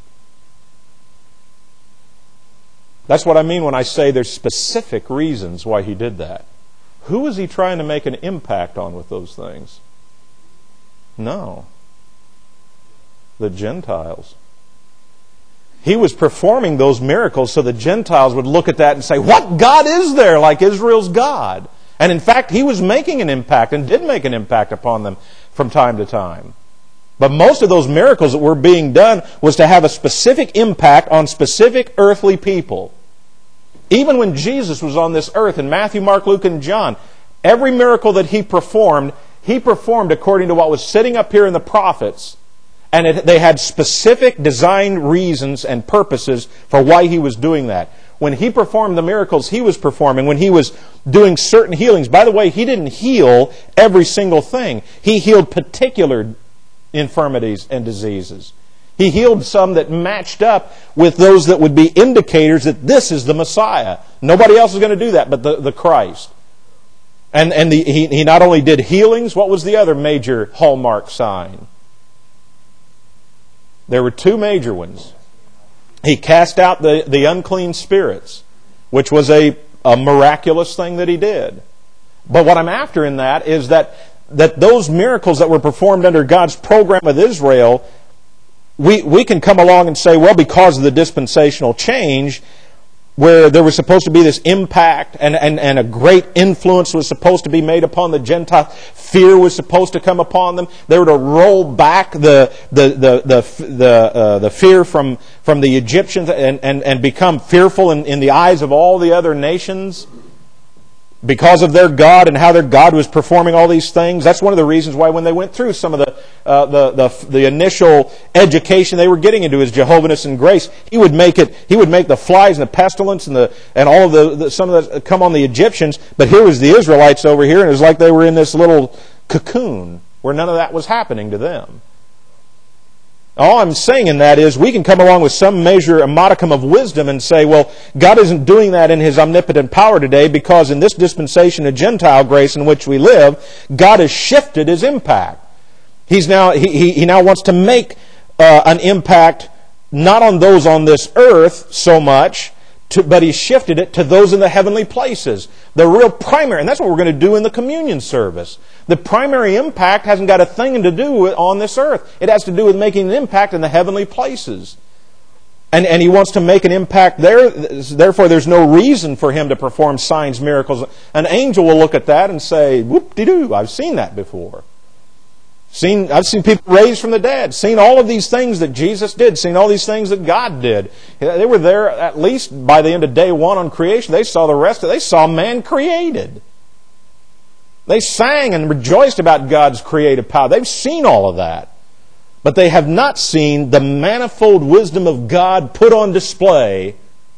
That's what I mean when I say there's specific reasons why He did that. Who was He trying to make an impact on with those things? No. The Gentiles. He was performing those miracles so the Gentiles would look at that and say, "What God is there like Israel's God?" And in fact, He was making an impact and did make an impact upon them from time to time. But most of those miracles that were being done was to have a specific impact on specific earthly people. Even when Jesus was on this earth in Matthew, Mark, Luke, and John, every miracle that He performed, He performed according to what was sitting up here in the prophets. And it, they had specific designed reasons and purposes for why He was doing that. When He performed the miracles He was performing, when He was doing certain healings, by the way, He didn't heal every single thing. He healed particular infirmities and diseases. He healed some that matched up with those that would be indicators that this is the Messiah. Nobody else is going to do that but the, the Christ. And, and the, he, he not only did healings, what was the other major hallmark sign? There were two major ones. He cast out the, the unclean spirits, which was a, a miraculous thing that He did. But what I'm after in that is that, that those miracles that were performed under God's program with Israel, we, we can come along and say, well, because of the dispensational change, where there was supposed to be this impact and, and, and a great influence was supposed to be made upon the Gentiles. Fear was supposed to come upon them. They were to roll back the the the the the, uh, the fear from, from the Egyptians and, and, and become fearful in, in the eyes of all the other nations because of their God and how their God was performing all these things. That's one of the reasons why when they went through some of the uh, the, the the initial education they were getting into His Jehovah's and grace, He would make it. He would make the flies and the pestilence and the and all of the, the some of that come on the Egyptians. But here was the Israelites over here, and it was like they were in this little cocoon where none of that was happening to them. All I'm saying in that is we can come along with some measure, a modicum of wisdom and say, well, God isn't doing that in His omnipotent power today because in this dispensation of Gentile grace in which we live, God has shifted His impact. He's now, he, he, he now wants to make uh, an impact not on those on this earth so much, to, but He's shifted it to those in the heavenly places. The real primary, and that's what we're going to do in the communion service. The primary impact hasn't got a thing to do with on this earth. It has to do with making an impact in the heavenly places. And, and He wants to make an impact there. Therefore, there's no reason for Him to perform signs, miracles. An angel will look at that and say, whoop-de-doo, I've seen that before. Seen, I've seen people raised from the dead, seen all of these things that Jesus did, seen all these things that God did. They were there at least by the end of day one on creation. They saw the rest of it. They saw man created. They sang and rejoiced about God's creative power. They've seen all of that. But they have not seen the manifold wisdom of God put on display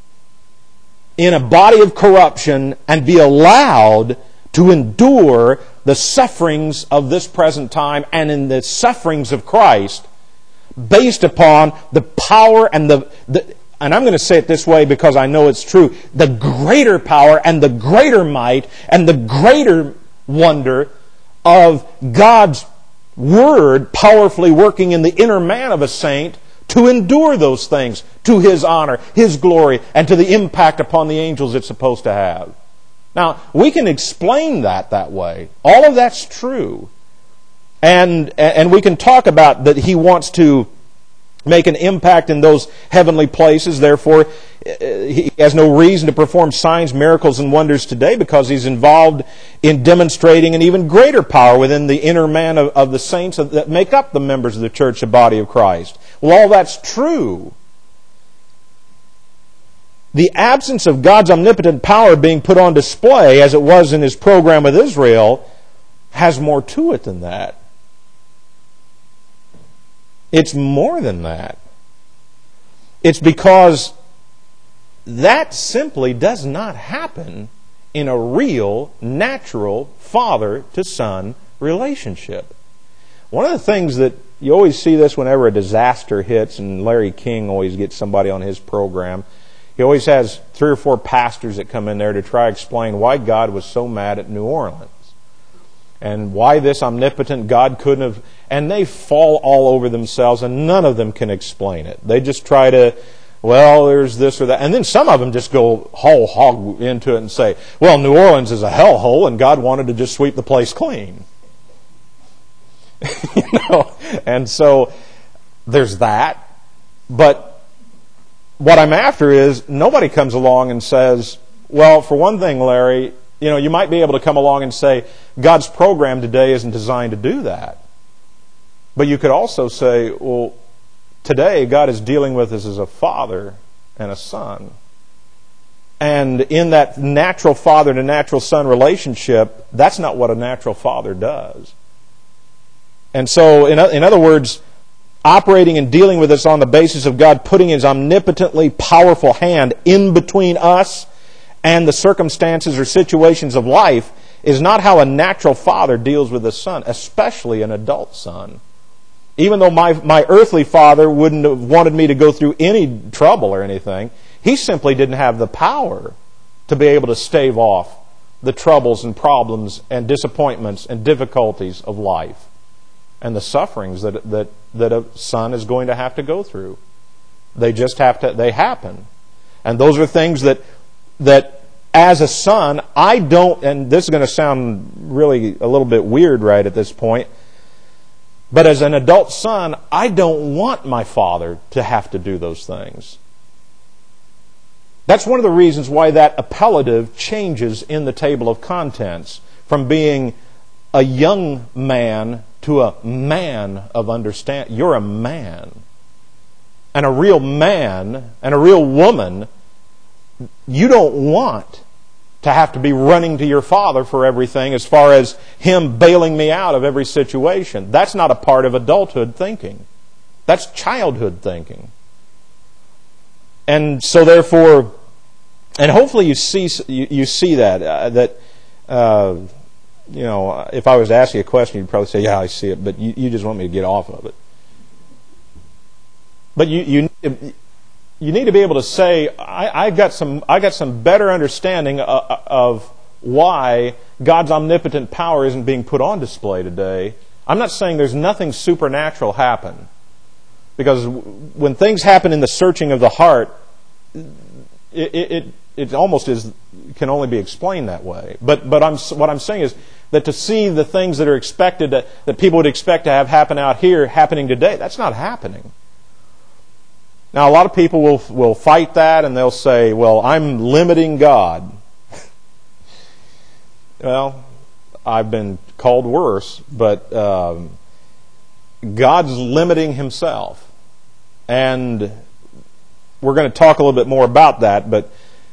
in a body of corruption and be allowed to endure the sufferings of this present time and in the sufferings of Christ based upon the power and the, the and I'm going to say it this way because I know it's true, the greater power and the greater might and the greater wonder of God's Word powerfully working in the inner man of a saint to endure those things to His honor, His glory, and to the impact upon the angels it's supposed to have. Now, we can explain that that way. All of that's true. And, and we can talk about that He wants to make an impact in those heavenly places. Therefore, He has no reason to perform signs, miracles, and wonders today because He's involved in demonstrating an even greater power within the inner man of, of the saints that make up the members of the church, the body of Christ. Well, all that's true. The absence of God's omnipotent power being put on display, as it was in His program with Israel, has more to it than that. It's more than that. It's because that simply does not happen in a real, natural father-to-son relationship. One of the things that you always see this whenever a disaster hits, and Larry King always gets somebody on his program. He always has three or four pastors that come in there to try to explain why God was so mad at New Orleans. And why this omnipotent God couldn't have... And they fall all over themselves and none of them can explain it. They just try to, well, there's this or that. And then some of them just go whole hog into it and say, well, New Orleans is a hellhole and God wanted to just sweep the place clean. You know? And so there's that. But what I'm after is nobody comes along and says, well, for one thing, Larry, you know, you might be able to come along and say, God's program today isn't designed to do that. But you could also say, well, today God is dealing with us as a father and a son. And in that natural father to natural son relationship, that's not what a natural father does. And so, in, in other words, operating and dealing with us on the basis of God putting His omnipotently powerful hand in between us and the circumstances or situations of life is not how a natural father deals with a son, especially an adult son. Even though my, my earthly father wouldn't have wanted me to go through any trouble or anything, he simply didn't have the power to be able to stave off the troubles and problems and disappointments and difficulties of life and the sufferings that that that a son is going to have to go through. They just have to, they happen. And those are things that that as a son, I don't, and this is going to sound really a little bit weird right at this point, but as an adult son, I don't want my father to have to do those things. That's one of the reasons why that appellative changes in the table of contents from being a young man to a man of understanding. You're a man. And a real man and a real woman, you don't want to have to be running to your father for everything as far as him bailing me out of every situation. That's not a part of adulthood thinking. That's childhood thinking. And so therefore, and hopefully you see you, you see that, uh, that uh, you know, if I was to ask you a question, you'd probably say, yeah, I see it, but you, you just want me to get off of it. But you you you need to be able to say, I, I got some I got some better understanding of, of why God's omnipotent power isn't being put on display today. I'm not saying there's nothing supernatural happen, because when things happen in the searching of the heart, it it, it almost is can only be explained that way. But but I'm what I'm saying is that to see the things that are expected to, that people would expect to have happen out here happening today, that's not happening. Now, a lot of people will will fight that, and they'll say, "Well, I'm limiting God." Well, I've been called worse, but um, God's limiting Himself, and we're going to talk a little bit more about that. But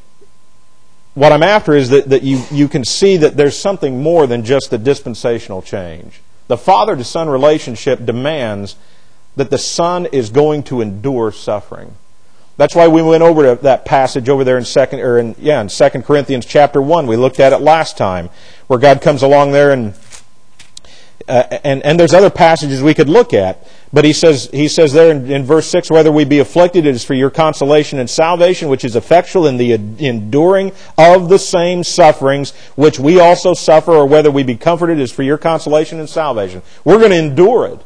what I'm after is that, that you, you can see that there's something more than just a dispensational change. The Father to Son relationship demands that the Son is going to endure suffering. That's why we went over to that passage over there in second or in yeah in Second Corinthians chapter one. We looked at it last time, where God comes along there and uh, and and there's other passages we could look at. But he says he says there in, in verse six, whether we be afflicted, it is for your consolation and salvation, which is effectual in the enduring of the same sufferings which we also suffer, or whether we be comforted, is for your consolation and salvation. We're going to endure it.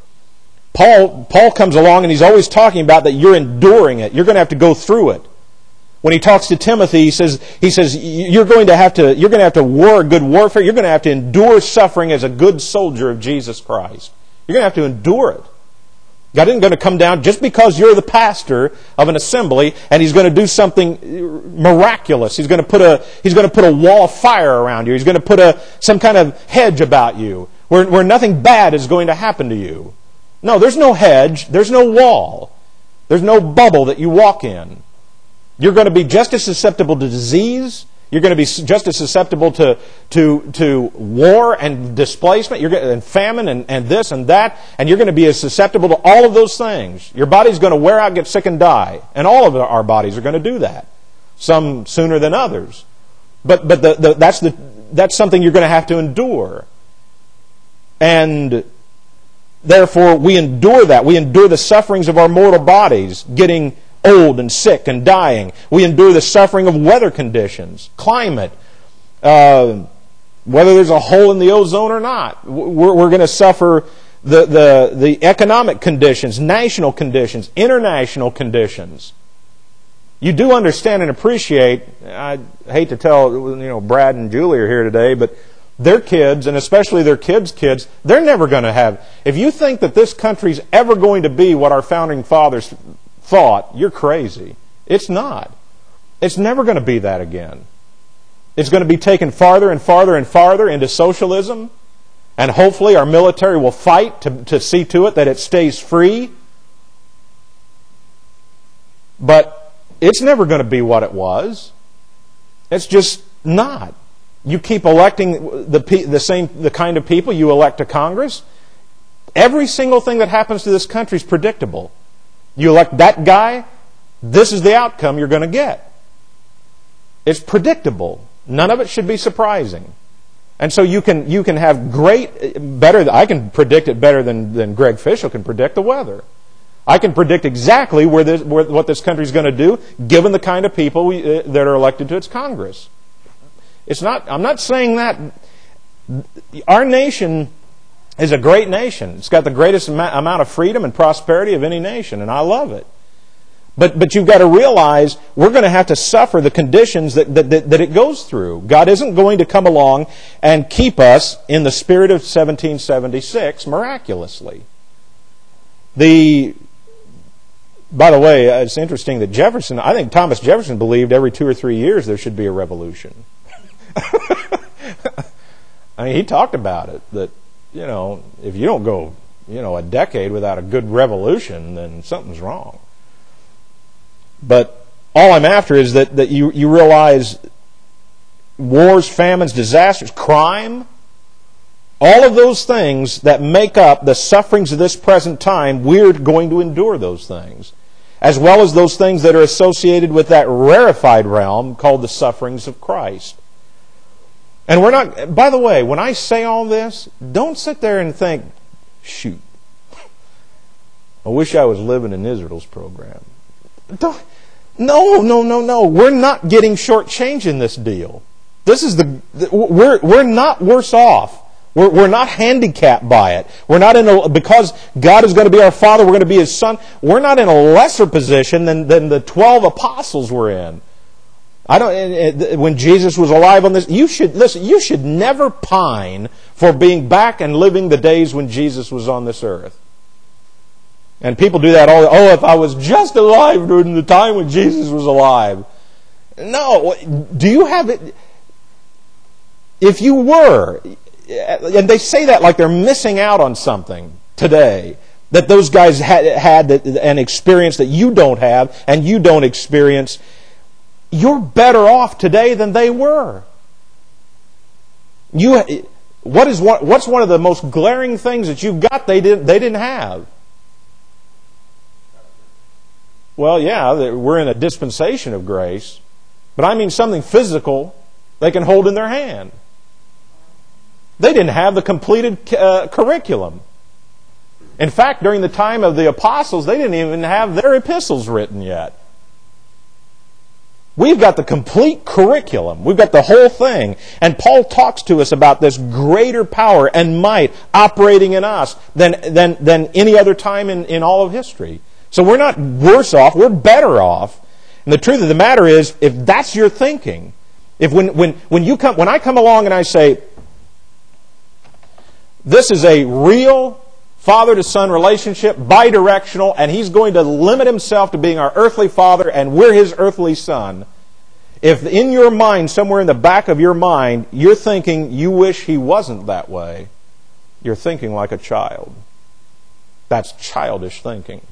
Paul Paul comes along and he's always talking about that you're enduring it. You're going to have to go through it. When he talks to Timothy, he says he says you're going to have to you're going to have to war a good warfare. You're going to have to endure suffering as a good soldier of Jesus Christ. You're going to have to endure it. God isn't going to come down just because you're the pastor of an assembly and He's going to do something miraculous. He's going to put a He's going to put a wall of fire around you. He's going to put a some kind of hedge about you where where nothing bad is going to happen to you. No, there's no hedge. There's no wall. There's no bubble that you walk in. You're going to be just as susceptible to disease. You're going to be just as susceptible to to to war and displacement. You're going, and famine and, and this and that. And you're going to be as susceptible to all of those things. Your body's going to wear out, get sick, and die. And all of our bodies are going to do that. Some sooner than others. But but the, the, that's the that's something you're going to have to endure. And therefore, we endure that. We endure the sufferings of our mortal bodies, getting old and sick and dying. We endure the suffering of weather conditions, climate, uh, whether there's a hole in the ozone or not. We're, we're going to suffer the, the, the economic conditions, national conditions, international conditions. You do understand and appreciate, I hate to tell, you know, Brad and Julie are here today, but their kids, and especially their kids' kids, they're never going to have... If you think that this country's ever going to be what our founding fathers thought, you're crazy. It's not. It's never going to be that again. It's going to be taken farther and farther and farther into socialism, and hopefully our military will fight to, to see to it that it stays free. But it's never going to be what it was. It's just not. You keep electing the the same the kind of people you elect to Congress. Every single thing that happens to this country is predictable. You elect that guy, this is the outcome you're going to get. It's predictable. None of it should be surprising. And so you can you can have great better. I can predict it better than than Greg Fishel can predict the weather. I can predict exactly where this where, what this country is going to do, given the kind of people we, uh, that are elected to its Congress. It's not. I'm not saying that. Our nation is a great nation. It's got the greatest amount of freedom and prosperity of any nation, and I love it. But but you've got to realize we're going to have to suffer the conditions that, that, that, that it goes through. God isn't going to come along and keep us in the spirit of seventeen seventy-six miraculously. The by the way, it's interesting that Jefferson, I think Thomas Jefferson believed every two or three years there should be a revolution. I mean, he talked about it, that, you know, if you don't go, you know, a decade without a good revolution, then something's wrong. But all I'm after is that, that you, you realize wars, famines, disasters, crime, all of those things that make up the sufferings of this present time, we're going to endure those things, as well as those things that are associated with that rarefied realm called the sufferings of Christ. And we're not, by the way, when I say all this, don't sit there and think, shoot, I wish I was living in Israel's program. Don't, no, no, no, no. We're not getting shortchanged in this deal. This is the we're we're not worse off. We're we're not handicapped by it. We're not in a because God is going to be our Father. We're going to be His Son. We're not in a lesser position than than the twelve apostles were in. I don't. When Jesus was alive on this, you should listen. You should never pine for being back and living the days when Jesus was on this earth. And people do that all. Oh, if I was just alive during the time when Jesus was alive. No. Do you have it? If you were, and they say that like they're missing out on something today, that those guys had, had an experience that you don't have and you don't experience. You're better off today than they were. You, what is one, what's one of the most glaring things that you've got they didn't they didn't have? Well, yeah, we're in a dispensation of grace, but I mean something physical they can hold in their hand. They didn't have the completed uh, curriculum. In fact, during the time of the apostles, they didn't even have their epistles written yet. We've got the complete curriculum. We've got the whole thing. And Paul talks to us about this greater power and might operating in us than, than, than any other time in, in all of history. So we're not worse off, we're better off. And the truth of the matter is, if that's your thinking, if when, when, when, you come, when I come along and I say, this is a real father to son relationship, bidirectional, and He's going to limit Himself to being our earthly father and we're His earthly son. If in your mind, somewhere in the back of your mind, you're thinking you wish He wasn't that way, you're thinking like a child. That's childish thinking.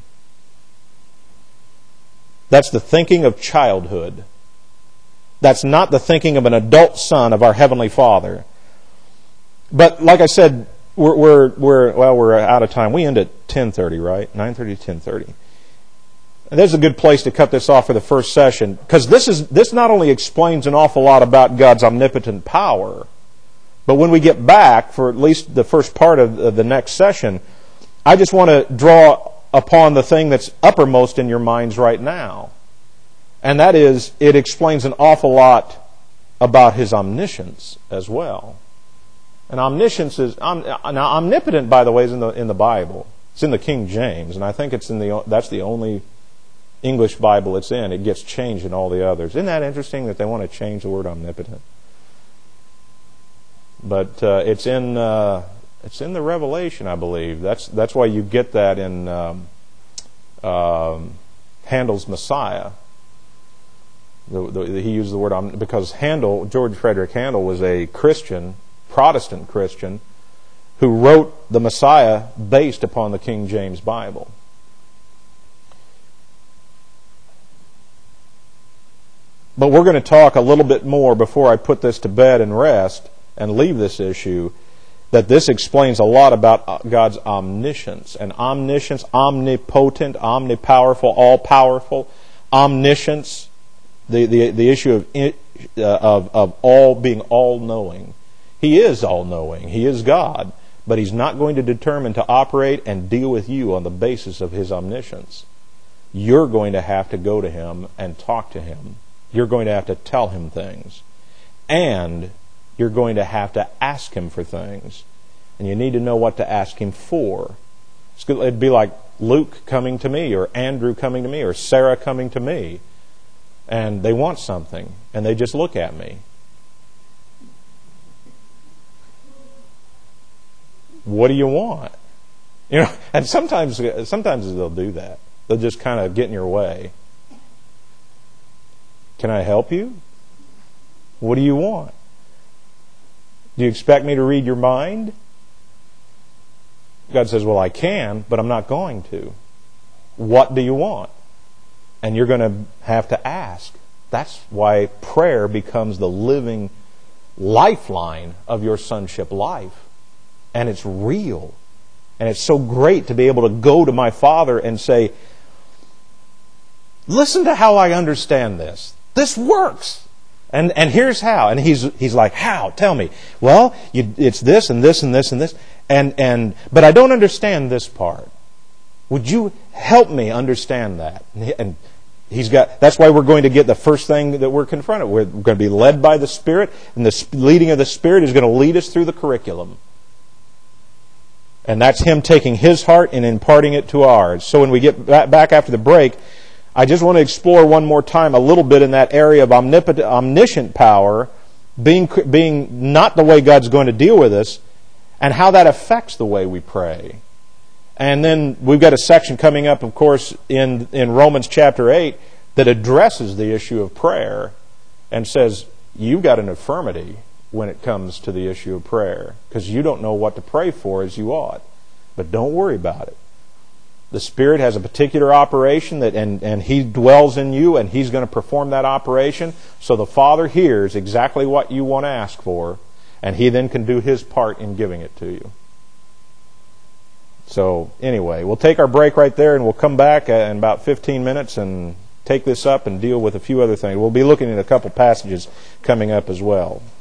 That's the thinking of childhood. That's not the thinking of an adult son of our Heavenly Father. But like I said, We're, we're, we're, well, we're out of time. We end at ten thirty, right? nine thirty to ten thirty. And there's a good place to cut this off for the first session, because this is this not only explains an awful lot about God's omnipotent power, but when we get back, for at least the first part of, of the next session, I just want to draw upon the thing that's uppermost in your minds right now. And that is, it explains an awful lot about His omniscience as well. And omniscience is now omnipotent, by the way, is in the in the Bible. It's in the King James, and I think it's in the that's the only English Bible it's in. It gets changed in all the others. Isn't that interesting that they want to change the word omnipotent? But uh, it's in uh, it's in the Revelation, I believe. That's that's why you get that in um, um, Handel's Messiah. The, the, he used the word om- because Handel, George Frederick Handel, was a Christian. Protestant Christian who wrote the Messiah based upon the King James Bible. But we're going to talk a little bit more before I put this to bed and rest and leave this issue, that this explains a lot about God's omniscience. And omniscience, omnipotent, omnipowerful, all-powerful, omniscience, the, the, the issue of, uh, of, of all being all-knowing. He is all-knowing. He is God. But He's not going to determine to operate and deal with you on the basis of His omniscience. You're going to have to go to Him and talk to Him. You're going to have to tell Him things. And you're going to have to ask Him for things. And you need to know what to ask Him for. It'd be like Luke coming to me, or Andrew coming to me, or Sarah coming to me. And they want something. And they just look at me. What do you want? You know, and sometimes sometimes they'll do that. They'll just kind of get in your way. Can I help you? What do you want? Do you expect me to read your mind? God says, well, I can, but I'm not going to. What do you want? And you're going to have to ask. That's why prayer becomes the living lifeline of your sonship life. And it's real. And it's so great to be able to go to my Father and say, listen to how I understand this. This works. And and here's how. And he's he's like, how? Tell me. Well, you, it's this and this and this and this. And and but I don't understand this part. Would you help me understand that? And he's got. That's why we're going to get the first thing that we're confronted. We're going to be led by the Spirit, and the leading of the Spirit is going to lead us through the curriculum. And that's Him taking His heart and imparting it to ours. So when we get back after the break, I just want to explore one more time a little bit in that area of omnipotent, omniscient power being being not the way God's going to deal with us, and how that affects the way we pray. And then we've got a section coming up, of course, in, in Romans chapter eight that addresses the issue of prayer and says, you've got an infirmity when it comes to the issue of prayer, because you don't know what to pray for as you ought. But don't worry about it. The Spirit has a particular operation, that, and, and He dwells in you, and He's going to perform that operation. So the Father hears exactly what you want to ask for, and He then can do His part in giving it to you. So anyway, we'll take our break right there, and we'll come back in about fifteen minutes and take this up and deal with a few other things. We'll be looking at a couple passages coming up as well.